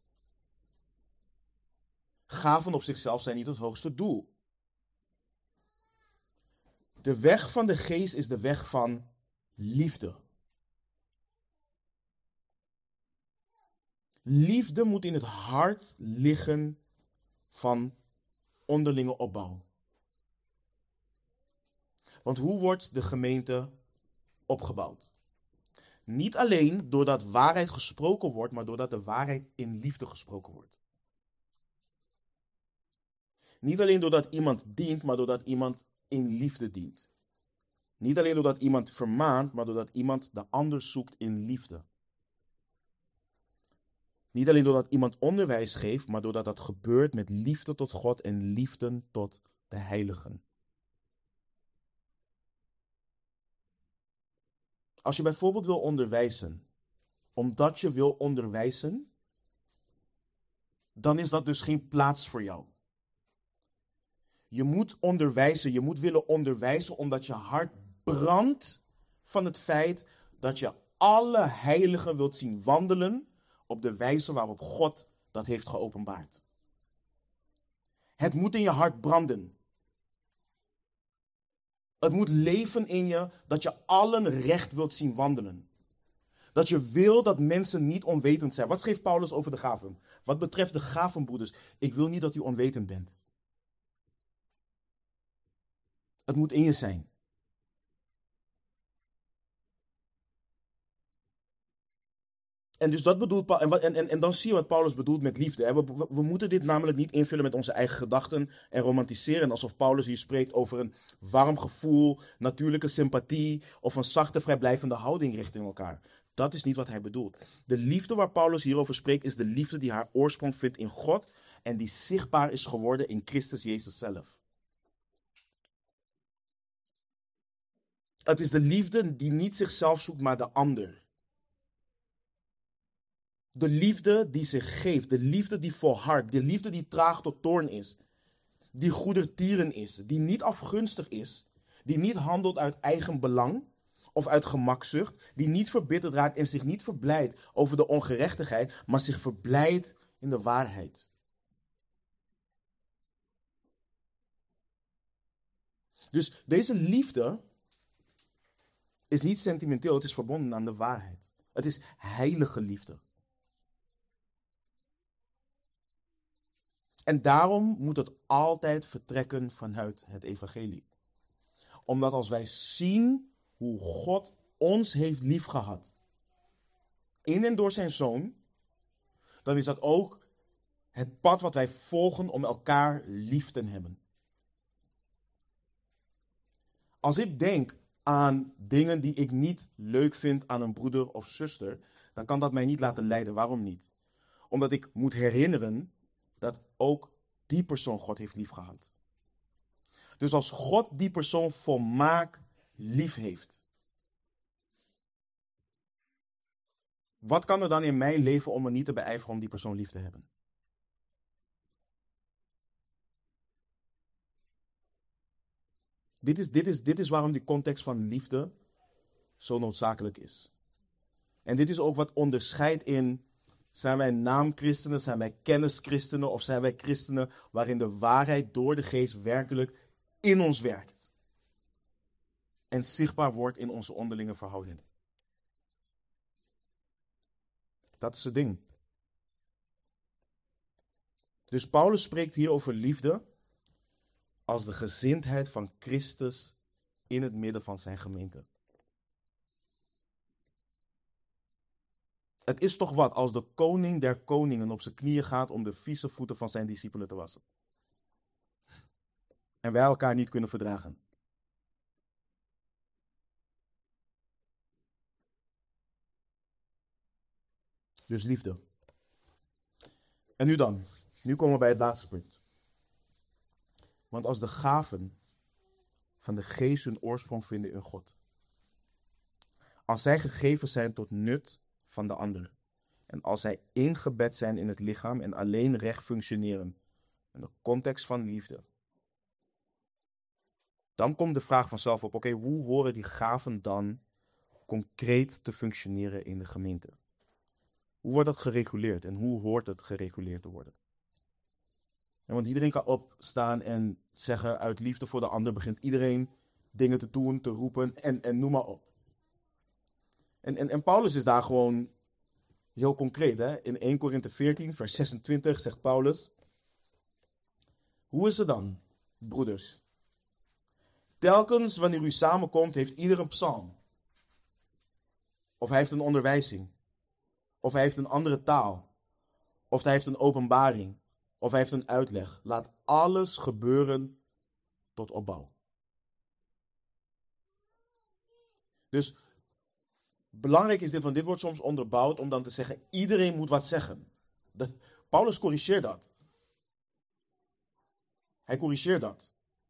Gaven op zichzelf zijn niet het hoogste doel. De weg van de geest is de weg van liefde. Liefde moet in het hart liggen van onderlinge opbouw. Want hoe wordt de gemeente opgebouwd? Niet alleen doordat waarheid gesproken wordt, maar doordat de waarheid in liefde gesproken wordt. Niet alleen doordat iemand dient, maar doordat iemand in liefde dient. Niet alleen doordat iemand vermaant, maar doordat iemand de ander zoekt in liefde. Niet alleen doordat iemand onderwijs geeft, maar doordat dat gebeurt met liefde tot God en liefde tot de heiligen. Als je bijvoorbeeld wil onderwijzen, omdat je wil onderwijzen, dan is dat dus geen plaats voor jou. Je moet onderwijzen, je moet willen onderwijzen omdat je hart brandt van het feit dat je alle heiligen wilt zien wandelen op de wijze waarop God dat heeft geopenbaard. Het moet in je hart branden. Het moet leven in je dat je allen recht wilt zien wandelen. Dat je wil dat mensen niet onwetend zijn. Wat schreef Paulus over de gaven? Wat betreft de gavenbroeders, ik wil niet dat u onwetend bent. Het moet in je zijn. En dus dat bedoelt en, en, en, en dan zie je wat Paulus bedoelt met liefde. Hè? We, we, we moeten dit namelijk niet invullen met onze eigen gedachten en romantiseren. Alsof Paulus hier spreekt over een warm gevoel, natuurlijke sympathie of een zachte, vrijblijvende houding richting elkaar. Dat is niet wat hij bedoelt. De liefde waar Paulus hierover spreekt is de liefde die haar oorsprong vindt in God en die zichtbaar is geworden in Christus Jezus zelf. Het is de liefde die niet zichzelf zoekt, maar de ander. De liefde die zich geeft, de liefde die volhardt, de liefde die traag tot toorn is, die goedertieren is, die niet afgunstig is, die niet handelt uit eigen belang of uit gemakzucht, die niet verbitterd raakt en zich niet verblijdt over de ongerechtigheid, maar zich verblijdt in de waarheid. Dus deze liefde is niet sentimenteel, het is verbonden aan de waarheid. Het is heilige liefde. En daarom moet het altijd vertrekken vanuit het evangelie. Omdat als wij zien hoe God ons heeft liefgehad, in en door zijn zoon, dan is dat ook het pad wat wij volgen om elkaar lief te hebben. Als ik denk aan dingen die ik niet leuk vind aan een broeder of zuster, dan kan dat mij niet laten leiden. Waarom niet? Omdat ik moet herinneren dat ook die persoon God heeft liefgehad. Dus als God die persoon volmaakt lief heeft, wat kan er dan in mijn leven om me niet te beijveren om die persoon lief te hebben? Dit is, dit is, dit is waarom die context van liefde zo noodzakelijk is. En dit is ook wat onderscheidt in, zijn wij naamchristenen, zijn wij kennischristenen of zijn wij christenen waarin de waarheid door de geest werkelijk in ons werkt. En zichtbaar wordt in onze onderlinge verhoudingen. Dat is het ding. Dus Paulus spreekt hier over liefde als de gezindheid van Christus in het midden van zijn gemeente. Het is toch wat als de koning der koningen op zijn knieën gaat om de vieze voeten van zijn discipelen te wassen. En wij elkaar niet kunnen verdragen. Dus liefde. En nu dan. Nu komen we bij het laatste punt. Want als de gaven van de geest hun oorsprong vinden in God. Als zij gegeven zijn tot nut van de ander. En als zij ingebed zijn in het lichaam en alleen recht functioneren. In de context van liefde. Dan komt de vraag vanzelf op. Oké, okay, hoe horen die gaven dan concreet te functioneren in de gemeente? Hoe wordt dat gereguleerd en hoe hoort het gereguleerd te worden? En want iedereen kan opstaan en zeggen uit liefde voor de ander begint iedereen dingen te doen, te roepen en, en noem maar op. En, en, en Paulus is daar gewoon heel concreet. Hè? In Eerste Korinthe veertien, vers zesentwintig zegt Paulus. Hoe is het dan, broeders? Telkens wanneer u samenkomt heeft ieder een psalm. Of hij heeft een onderwijzing. Of hij heeft een andere taal. Of hij heeft een openbaring. Of hij heeft een uitleg. Laat alles gebeuren tot opbouw. Dus belangrijk is dit, want dit wordt soms onderbouwd om dan te zeggen, iedereen moet wat zeggen. De, Paulus corrigeert dat. Hij corrigeert dat.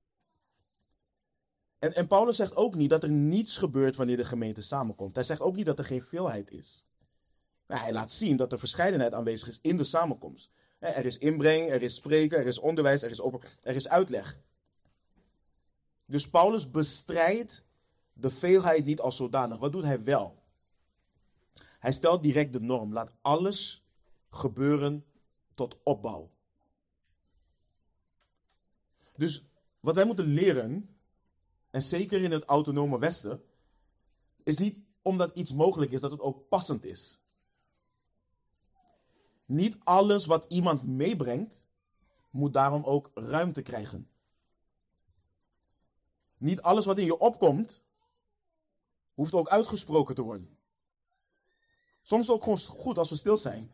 En, en Paulus zegt ook niet dat er niets gebeurt wanneer de gemeente samenkomt. Hij zegt ook niet dat er geen veelheid is. Maar hij laat zien dat er verscheidenheid aanwezig is in de samenkomst. Er is inbreng, er is spreken, er is onderwijs, er is, open, er is uitleg. Dus Paulus bestrijdt de veelheid niet als zodanig. Wat doet hij wel? Hij stelt direct de norm. Laat alles gebeuren tot opbouw. Dus wat wij moeten leren, en zeker in het autonome Westen, is niet omdat iets mogelijk is dat het ook passend is. Niet alles wat iemand meebrengt, moet daarom ook ruimte krijgen. Niet alles wat in je opkomt, hoeft ook uitgesproken te worden. Soms is het ook gewoon goed als we stil zijn.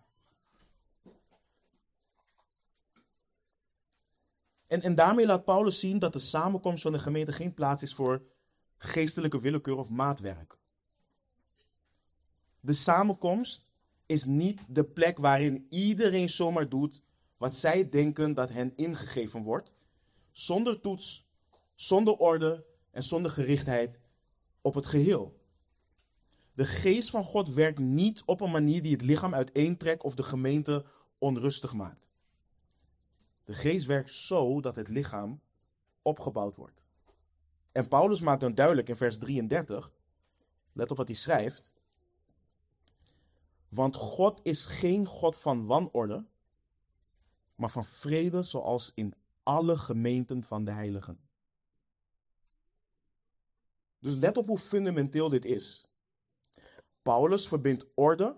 En, en daarmee laat Paulus zien dat de samenkomst van de gemeente geen plaats is voor geestelijke willekeur of maatwerk. De samenkomst is niet de plek waarin iedereen zomaar doet wat zij denken dat hen ingegeven wordt, zonder toets, zonder orde en zonder gerichtheid op het geheel. De geest van God werkt niet op een manier die het lichaam uiteentrekt of de gemeente onrustig maakt. De geest werkt zo dat het lichaam opgebouwd wordt. En Paulus maakt dan duidelijk in vers drieëndertig, let op wat hij schrijft. Want God is geen God van wanorde, maar van vrede zoals in alle gemeenten van de heiligen. Dus let op hoe fundamenteel dit is. Paulus verbindt orde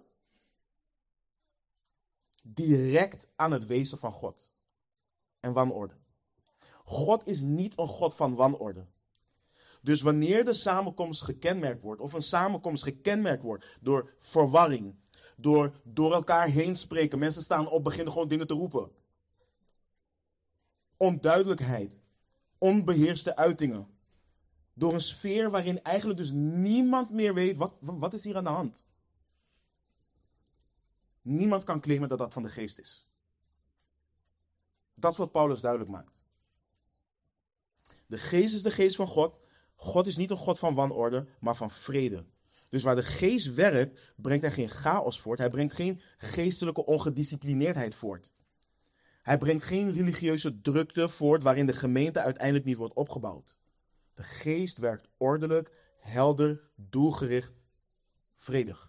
direct aan het wezen van God en wanorde. God is niet een God van wanorde. Dus wanneer de samenkomst gekenmerkt wordt, of een samenkomst gekenmerkt wordt door verwarring, door door elkaar heen spreken, mensen staan op, beginnen gewoon dingen te roepen. Onduidelijkheid, onbeheerste uitingen. Door een sfeer waarin eigenlijk dus niemand meer weet, wat, wat is hier aan de hand? Niemand kan claimen dat dat van de geest is. Dat is wat Paulus duidelijk maakt. De geest is de geest van God. God is niet een God van wanorde, maar van vrede. Dus waar de geest werkt, brengt hij geen chaos voort. Hij brengt geen geestelijke ongedisciplineerdheid voort. Hij brengt geen religieuze drukte voort waarin de gemeente uiteindelijk niet wordt opgebouwd. De geest werkt ordelijk, helder, doelgericht, vredig.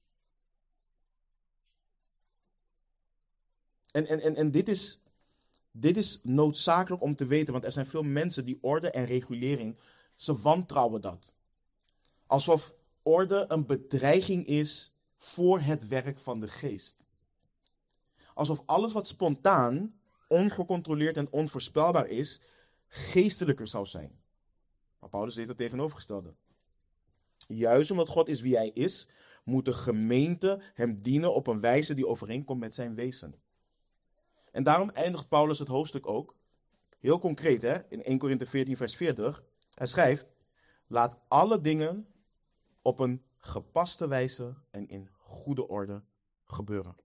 En, en, en, en dit is, dit is noodzakelijk om te weten, want er zijn veel mensen die orde en regulering, ze wantrouwen dat. Alsof orde een bedreiging is voor het werk van de geest. Alsof alles wat spontaan, ongecontroleerd en onvoorspelbaar is, geestelijker zou zijn. Maar Paulus deed het tegenovergestelde. Juist omdat God is wie hij is, moet de gemeente hem dienen op een wijze die overeenkomt met zijn wezen. En daarom eindigt Paulus het hoofdstuk ook, heel concreet hè, in Eerste Korinthe veertien vers veertig. Hij schrijft, laat alle dingen op een gepaste wijze en in goede orde gebeuren.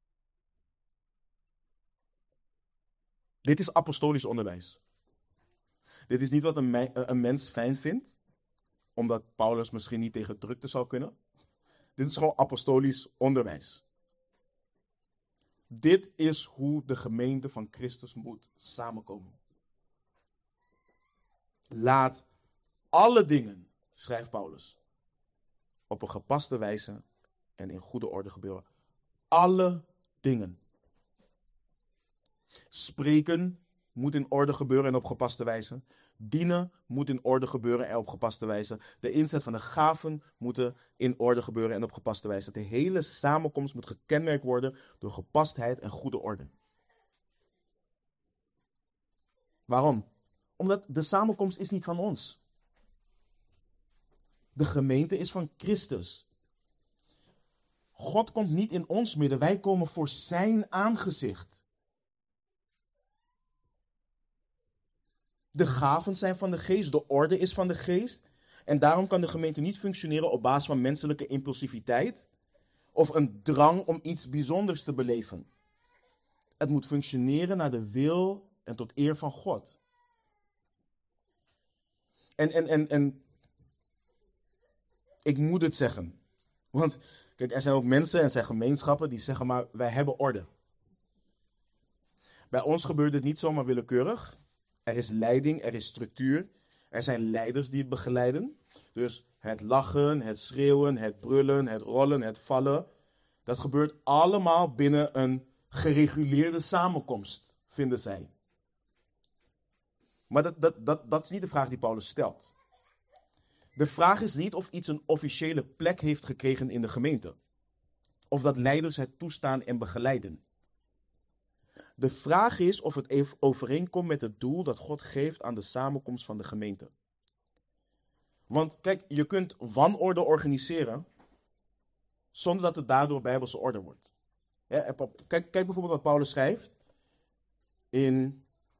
Dit is apostolisch onderwijs. Dit is niet wat een, me- een mens fijn vindt, omdat Paulus misschien niet tegen drukte zou kunnen. Dit is gewoon apostolisch onderwijs. Dit is hoe de gemeente van Christus moet samenkomen. Laat alle dingen, schrijft Paulus, op een gepaste wijze en in goede orde gebeuren. Alle dingen. Spreken moet in orde gebeuren en op gepaste wijze. Dienen moet in orde gebeuren en op gepaste wijze. De inzet van de gaven moet in orde gebeuren en op gepaste wijze. De hele samenkomst moet gekenmerkt worden door gepastheid en goede orde. Waarom? Omdat de samenkomst is niet van ons. De gemeente is van Christus. God komt niet in ons midden, wij komen voor zijn aangezicht. De gaven zijn van de geest, de orde is van de geest. En daarom kan de gemeente niet functioneren op basis van menselijke impulsiviteit of een drang om iets bijzonders te beleven. Het moet functioneren naar de wil en tot eer van God. En, en, en, en ik moet het zeggen. Want kijk, er zijn ook mensen en er zijn gemeenschappen die zeggen maar wij hebben orde. Bij ons gebeurt het niet zomaar willekeurig. Er is leiding, er is structuur. Er zijn leiders die het begeleiden. Dus het lachen, het schreeuwen, het brullen, het rollen, het vallen. Dat gebeurt allemaal binnen een gereguleerde samenkomst, vinden zij. Maar dat, dat, dat, dat is niet de vraag die Paulus stelt. De vraag is niet of iets een officiële plek heeft gekregen in de gemeente. Of dat leiders het toestaan en begeleiden. De vraag is of het overeenkomt met het doel dat God geeft aan de samenkomst van de gemeente. Want kijk, je kunt wanorde organiseren zonder dat het daardoor bijbelse orde wordt. Ja, kijk, kijk bijvoorbeeld wat Paulus schrijft in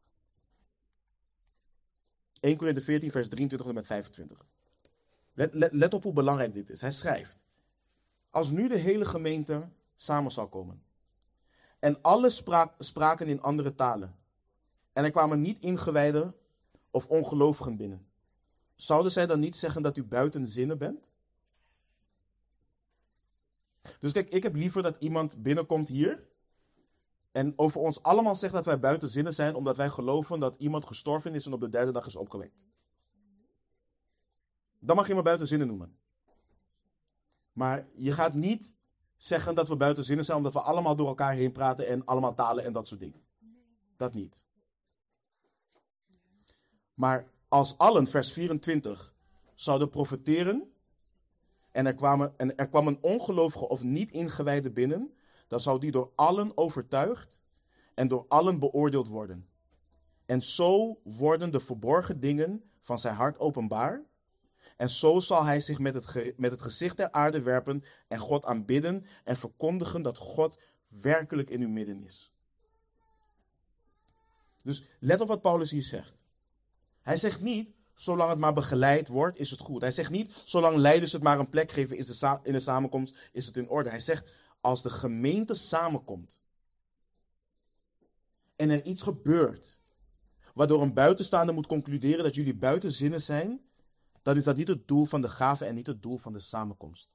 Eerste Korinthe veertien vers drieëntwintig tot en met vijfentwintig. Let, let, let op hoe belangrijk dit is. Hij schrijft, als nu de hele gemeente samen zal komen en alle spra- spraken in andere talen en er kwamen niet ingewijden of ongelovigen binnen, zouden zij dan niet zeggen dat u buiten zinnen bent? Dus kijk, ik heb liever dat iemand binnenkomt hier en over ons allemaal zegt dat wij buiten zinnen zijn omdat wij geloven dat iemand gestorven is en op de derde dag is opgewekt. Dan mag je maar buiten zinnen noemen. Maar je gaat niet zeggen dat we buiten zinnen zijn omdat we allemaal door elkaar heen praten en allemaal talen en dat soort dingen. Dat niet. Maar als allen, vers vierentwintig, zouden profeteren en er, kwamen, en er kwam een ongelovige of niet ingewijde binnen, dan zou die door allen overtuigd en door allen beoordeeld worden. En zo worden de verborgen dingen van zijn hart openbaar. En zo zal hij zich met het, ge- met het gezicht ter aarde werpen en God aanbidden en verkondigen dat God werkelijk in uw midden is. Dus let op wat Paulus hier zegt. Hij zegt niet, zolang het maar begeleid wordt, is het goed. Hij zegt niet, zolang leiders het maar een plek geven is de sa- in de samenkomst, is het in orde. Hij zegt, als de gemeente samenkomt en er iets gebeurt, waardoor een buitenstaander moet concluderen dat jullie buiten zinnen zijn, dan is dat niet het doel van de gave en niet het doel van de samenkomst.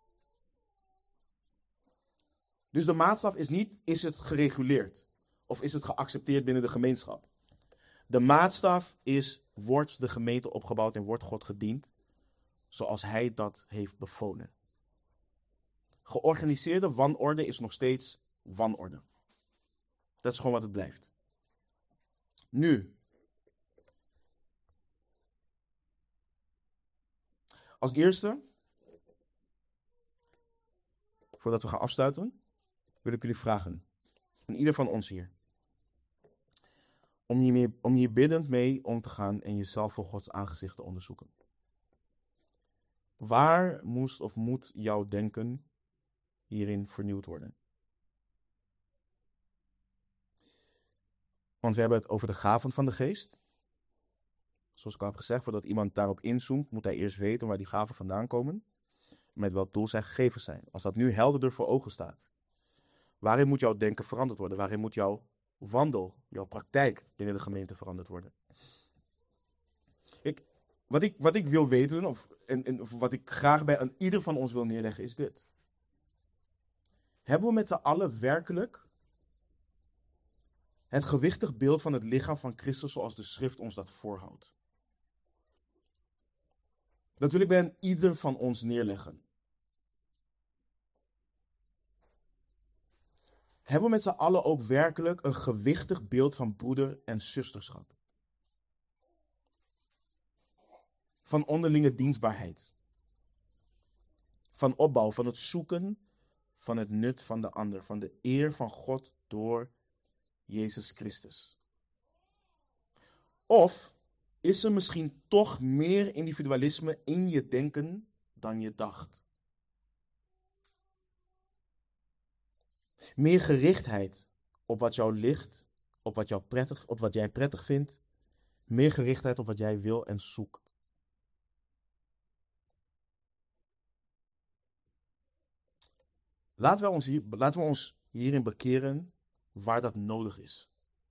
Dus de maatstaf is niet, is het gereguleerd of is het geaccepteerd binnen de gemeenschap. De maatstaf is, wordt de gemeente opgebouwd en wordt God gediend zoals hij dat heeft bevolen. Georganiseerde wanorde is nog steeds wanorde. Dat is gewoon wat het blijft. Nu, als eerste, voordat we gaan afsluiten, wil ik jullie vragen, en ieder van ons hier, om hier, mee, om hier biddend mee om te gaan en jezelf voor Gods aangezicht te onderzoeken. Waar moest of moet jouw denken hierin vernieuwd worden? Want we hebben het over de gaven van de geest. Zoals ik al heb gezegd, voordat iemand daarop inzoomt, moet hij eerst weten waar die gaven vandaan komen. Met welk doel zij gegeven zijn. Als dat nu helderder voor ogen staat. Waarin moet jouw denken veranderd worden? Waarin moet jouw wandel, jouw praktijk binnen de gemeente veranderd worden? Ik, wat, ik, wat ik wil weten, of, en, en, of wat ik graag bij aan ieder van ons wil neerleggen, is dit. Hebben we met z'n allen werkelijk het gewichtig beeld van het lichaam van Christus zoals de schrift ons dat voorhoudt? Dat wil ik bij een ieder van ons neerleggen. Hebben we met z'n allen ook werkelijk een gewichtig beeld van broeder- en zusterschap? Van onderlinge dienstbaarheid. Van opbouw, van het zoeken van het nut van de ander. Van de eer van God door Jezus Christus. Of is er misschien toch meer individualisme in je denken dan je dacht? Meer gerichtheid op wat jou ligt, op wat, jou prettig, op wat jij prettig vindt. Meer gerichtheid op wat jij wil en zoekt. Laten we ons, hier, laten we ons hierin bekeren waar dat nodig is.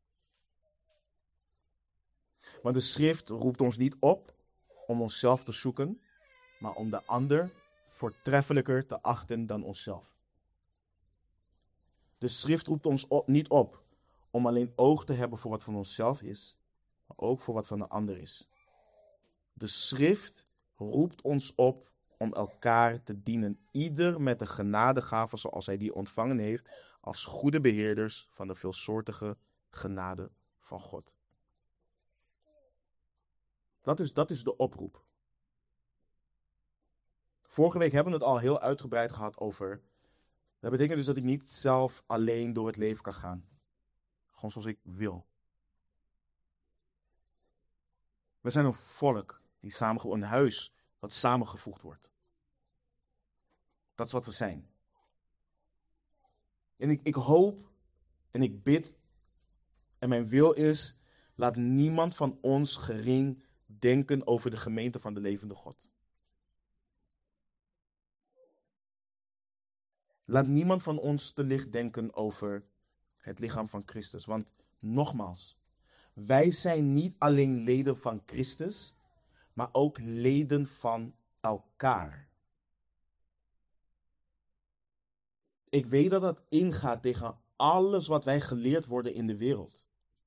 Want de schrift roept ons niet op om onszelf te zoeken, maar om de ander voortreffelijker te achten dan onszelf. De schrift roept ons op, niet op om alleen oog te hebben voor wat van onszelf is, maar ook voor wat van de ander is. De schrift roept ons op om elkaar te dienen, ieder met de genadegave zoals hij die ontvangen heeft, als goede beheerders van de veelsoortige genade van God. Dat is, dat is de oproep. Vorige week hebben we het al heel uitgebreid gehad over. Dat betekent dus dat ik niet zelf alleen door het leven kan gaan. Gewoon zoals ik wil. We zijn een volk die samengevoegd, een huis dat samengevoegd wordt. Dat is wat we zijn. En ik, ik hoop en ik bid en mijn wil is, laat niemand van ons gering denken over de gemeente van de levende God. Laat niemand van ons te licht denken over het lichaam van Christus. Want nogmaals, wij zijn niet alleen leden van Christus, maar ook leden van elkaar. Ik weet dat dat ingaat tegen alles wat wij geleerd worden in de wereld.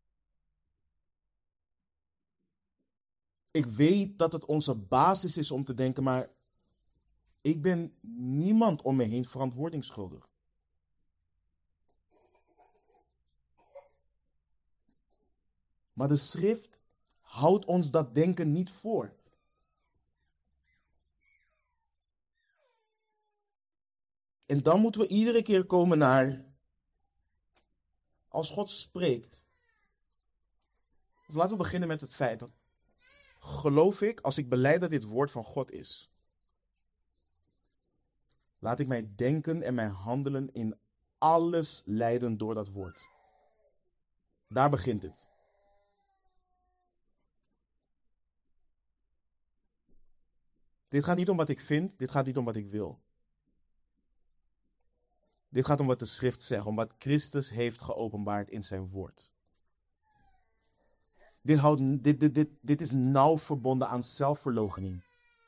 Ik weet dat het onze basis is om te denken, maar ik ben niemand om me heen verantwoording schuldig. Maar de schrift houdt ons dat denken niet voor. En dan moeten we iedere keer komen naar, als God spreekt. Of laten we beginnen met het feit dat, geloof ik, als ik belijd dat dit woord van God is, laat ik mijn denken en mijn handelen in alles leiden door dat woord. Daar begint het. Dit gaat niet om wat ik vind, dit gaat niet om wat ik wil. Dit gaat om wat de schrift zegt, om wat Christus heeft geopenbaard in zijn woord. Dit, houdt, dit, dit, dit, dit is nauw verbonden aan zelfverloochening.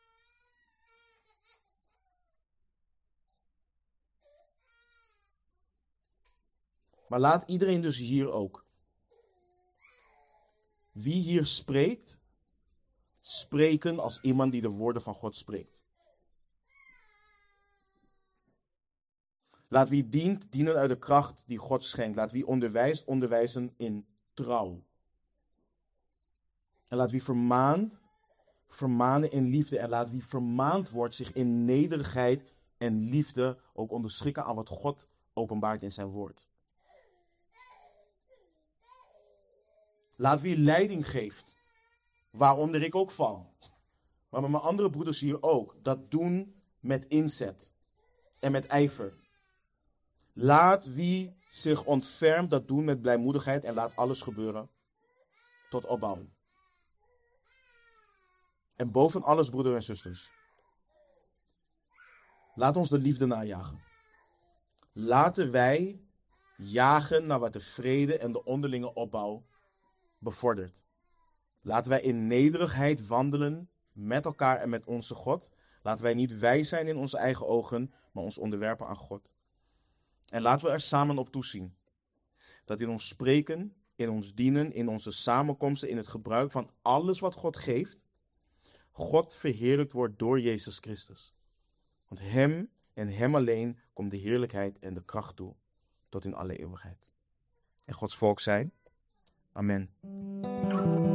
Maar laat iedereen dus hier ook. Wie hier spreekt, spreken als iemand die de woorden van God spreekt. Laat wie dient, dienen uit de kracht die God schenkt. Laat wie onderwijst, onderwijzen in trouw. En laat wie vermaant, vermanen in liefde. En laat wie vermaand wordt zich in nederigheid en liefde ook onderschikken aan wat God openbaart in zijn woord. Laat wie leiding geeft, waaronder ik ook val. Maar met mijn andere broeders hier ook. Dat doen met inzet en met ijver. Laat wie zich ontfermt, dat doen met blijmoedigheid. En laat alles gebeuren tot opbouw. En boven alles, broeders en zusters, laat ons de liefde najagen. Laten wij jagen naar wat de vrede en de onderlinge opbouw bevordert. Laten wij in nederigheid wandelen met elkaar en met onze God. Laten wij niet wijs zijn in onze eigen ogen, maar ons onderwerpen aan God. En laten we er samen op toezien dat in ons spreken, in ons dienen, in onze samenkomsten, in het gebruik van alles wat God geeft, God verheerlijkt wordt door Jezus Christus. Want hem en hem alleen komt de heerlijkheid en de kracht toe, tot in alle eeuwigheid. En Gods volk zei, amen.